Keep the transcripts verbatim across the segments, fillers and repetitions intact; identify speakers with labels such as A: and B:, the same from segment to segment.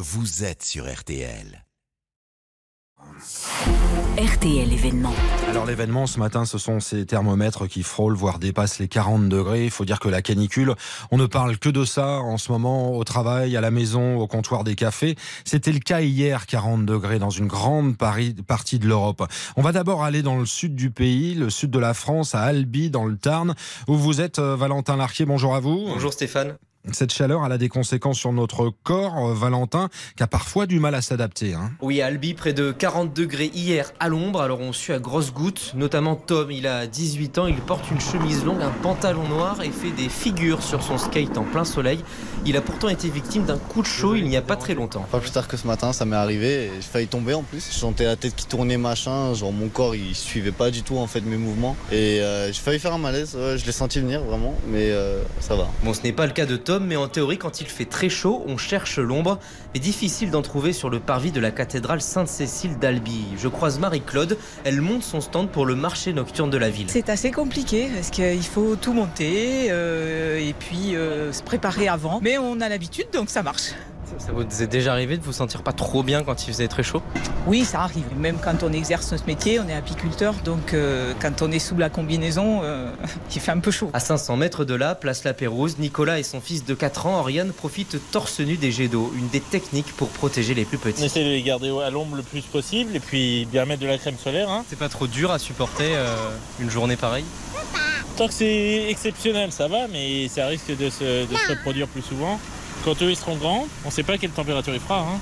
A: vous êtes sur R T L.
B: R T L événement.
C: Alors l'événement ce matin, ce sont ces thermomètres qui frôlent, voire dépassent les quarante degrés. Il faut dire que la canicule, on ne parle que de ça en ce moment, au travail, à la maison, au comptoir des cafés. C'était le cas hier, quarante degrés dans une grande partie de l'Europe. On va d'abord aller dans le sud du pays, le sud de la France, à Albi, dans le Tarn, où vous êtes, Valentin Larquier. Bonjour à vous.
D: Bonjour Stéphane.
C: Cette chaleur, elle a des conséquences sur notre corps, Valentin, qui a parfois du mal à s'adapter. Hein.
D: Oui, à Albi, près de quarante degrés hier à l'ombre. Alors on suit à grosses gouttes, notamment Tom. Il a dix-huit ans, il porte une chemise longue, un pantalon noir et fait des figures sur son skate en plein soleil. Il a pourtant été victime d'un coup de chaud il n'y a pas très longtemps.
E: Pas plus tard que ce matin, ça m'est arrivé. J'ai failli tomber en plus. Je sentais la tête qui tournait, machin. Genre mon corps, il suivait pas du tout en fait mes mouvements. Et euh, j'ai failli faire un malaise. Ouais, je l'ai senti venir vraiment, mais euh, ça va.
D: Bon, ce n'est pas le cas de Tom. Mais en théorie, quand il fait très chaud, on cherche l'ombre. Mais difficile d'en trouver sur le parvis de la cathédrale Sainte-Cécile d'Albi. Je croise Marie-Claude. Elle monte son stand pour le marché nocturne de la ville.
F: C'est assez compliqué parce qu'il faut tout monter euh, et puis euh, se préparer avant. Mais on a l'habitude, donc ça marche.
D: Ça vous est déjà arrivé de vous sentir pas trop bien quand il faisait très chaud ?
F: Oui, ça arrive. Même quand on exerce ce métier, on est apiculteur, donc euh, quand on est sous la combinaison, euh, il fait un peu chaud.
D: À cinq cents mètres de là, place La Pérouse, Nicolas et son fils de quatre ans, Oriane, profitent torse nu des jets d'eau, une des techniques pour protéger les plus petits.
G: On essaie de les garder à l'ombre le plus possible et puis bien mettre de la crème solaire. Hein.
D: C'est pas trop dur à supporter euh, une journée pareille ?
G: Tant que c'est exceptionnel, ça va, mais ça risque de se, de se reproduire plus souvent. Quand eux ils seront grands, on ne sait pas quelle température il fera. Hein.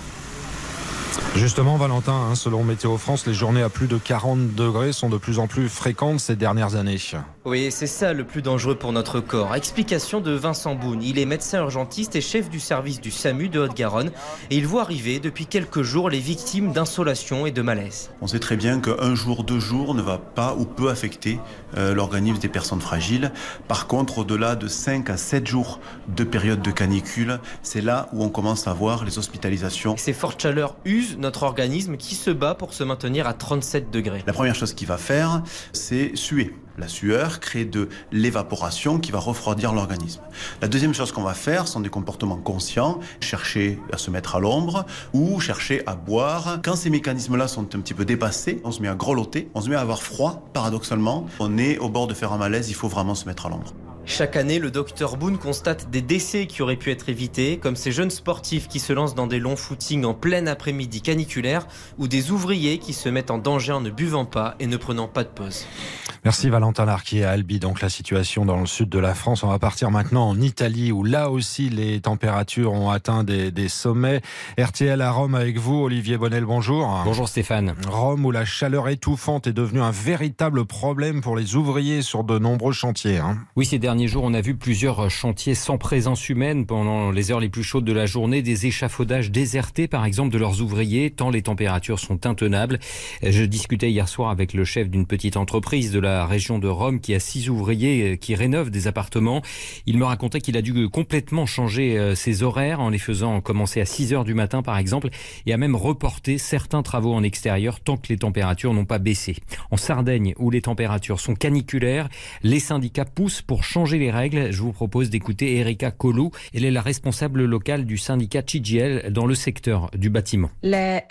C: Justement, Valentin, hein, selon Météo France, les journées à plus de quarante degrés sont de plus en plus fréquentes ces dernières années.
D: Oui, c'est ça le plus dangereux pour notre corps. Explication de Vincent Boune. Il est médecin urgentiste et chef du service du SAMU de Haute-Garonne. Et il voit arriver depuis quelques jours les victimes d'insolation et de malaise.
H: On sait très bien qu'un jour, deux jours ne va pas ou peut affecter euh, l'organisme des personnes fragiles. Par contre, au-delà de cinq à sept jours de période de canicule, c'est là où on commence à voir les hospitalisations.
D: Et ces fortes chaleurs usent notre organisme qui se bat pour se maintenir à trente-sept degrés.
H: La première chose qu'il va faire, c'est suer. La sueur crée de l'évaporation qui va refroidir l'organisme. La deuxième chose qu'on va faire sont des comportements conscients, chercher à se mettre à l'ombre ou chercher à boire. Quand ces mécanismes-là sont un petit peu dépassés, on se met à grelotter, on se met à avoir froid, paradoxalement. On est au bord de faire un malaise, il faut vraiment se mettre à l'ombre.
D: Chaque année, le docteur Boone constate des décès qui auraient pu être évités, comme ces jeunes sportifs qui se lancent dans des longs footings en plein après-midi caniculaire, ou des ouvriers qui se mettent en danger en ne buvant pas et ne prenant pas de pause.
C: Merci Valentin Larquier à Albi. Donc la situation dans le sud de la France. On va partir maintenant en Italie, où là aussi les températures ont atteint des, des sommets. R T L à Rome avec vous, Olivier Bonnel, bonjour.
I: Bonjour Stéphane.
C: Rome, où la chaleur étouffante est devenue un véritable problème pour les ouvriers sur de nombreux chantiers. Hein.
I: Oui, ces derniers jours, on a vu plusieurs chantiers sans présence humaine pendant les heures les plus chaudes de la journée, des échafaudages désertés par exemple de leurs ouvriers, tant les températures sont intenables. Je discutais hier soir avec le chef d'une petite entreprise de la région de Rome qui a six ouvriers qui rénovent des appartements. Il me racontait qu'il a dû complètement changer ses horaires en les faisant commencer à six heures du matin par exemple, et a même reporté certains travaux en extérieur tant que les températures n'ont pas baissé. En Sardaigne, où les températures sont caniculaires, les syndicats poussent pour changer les règles. Je vous propose d'écouter Erika Colou. Elle est la responsable locale du syndicat C G I L dans le secteur du bâtiment.
J: Les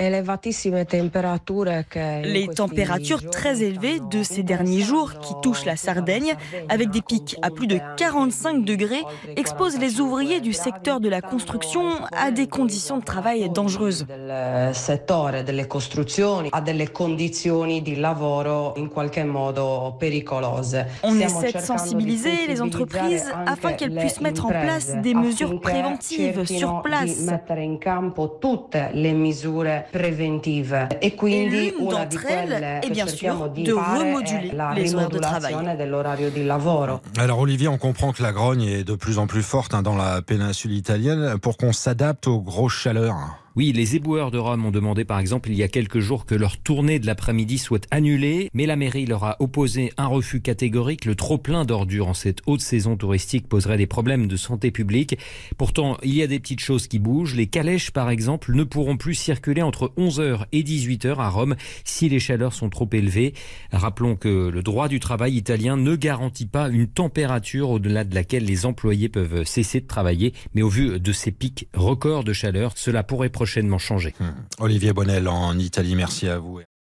J: températures très élevées de ces derniers jours qui touchent la Sardaigne, avec des pics à plus de quarante-cinq degrés, exposent les ouvriers du secteur de la construction à des conditions de travail dangereuses. On essaie de sensibiliser les entreprises afin qu'elles puissent mettre en place des mesures préventives sur place. Et l'une d'entre elles est bien sûr de remoduler les horaires de travail.
C: Alors Olivier, on comprend que la grogne est de plus en plus forte hein, dans la péninsule italienne pour qu'on s'adapte aux grosses chaleurs.
I: Oui, les éboueurs de Rome ont demandé par exemple il y a quelques jours que leur tournée de l'après-midi soit annulée, mais la mairie leur a opposé un refus catégorique. Le trop-plein d'ordures en cette haute saison touristique poserait des problèmes de santé publique. Pourtant, il y a des petites choses qui bougent. Les calèches, par exemple, ne pourront plus circuler entre onze heures et dix-huit heures à Rome si les chaleurs sont trop élevées. Rappelons que le droit du travail italien ne garantit pas une température au-delà de laquelle les employés peuvent cesser de travailler. Mais au vu de ces pics records de chaleur, cela pourrait prochainement changer.
C: Hum. Olivier Bonnel en Italie, merci à vous.